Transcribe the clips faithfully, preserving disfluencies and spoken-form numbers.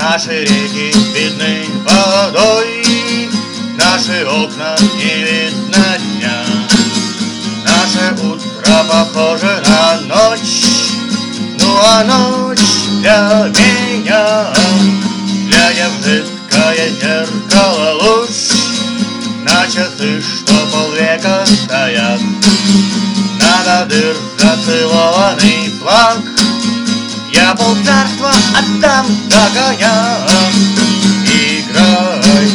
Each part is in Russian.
Наши реки видны водой, наши окна не видно дня. Наше утро похоже на ночь, ну а ночь для меня, глядя в жидкое зеркало луж, на часы, что полвека стоят, на дыр зацелованный флаг. Я полцарства отдам за коня. Играй,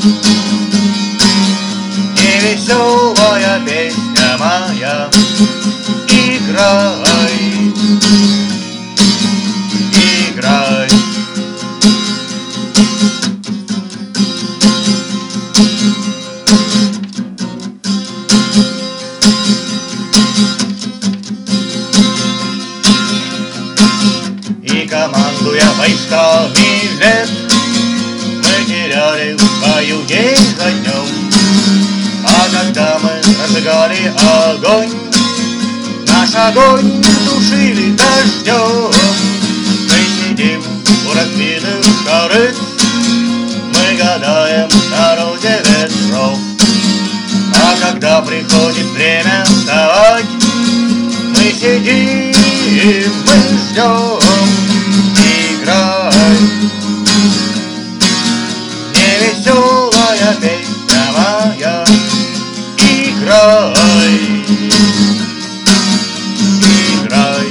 невеселая песня моя. Играй, играй. И командуя войсками лет, мы теряли в бою день за днем. А когда мы разжигали огонь, наш огонь тушили дождем. Мы сидим у разбитых корыт, мы гадаем на розе ветров. А когда приходит время вставать, мы сидим, мы ждем. Играй, невеселая песня моя. Играй, играй.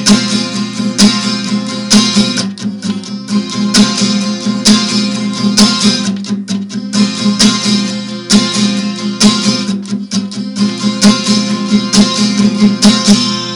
Thank you.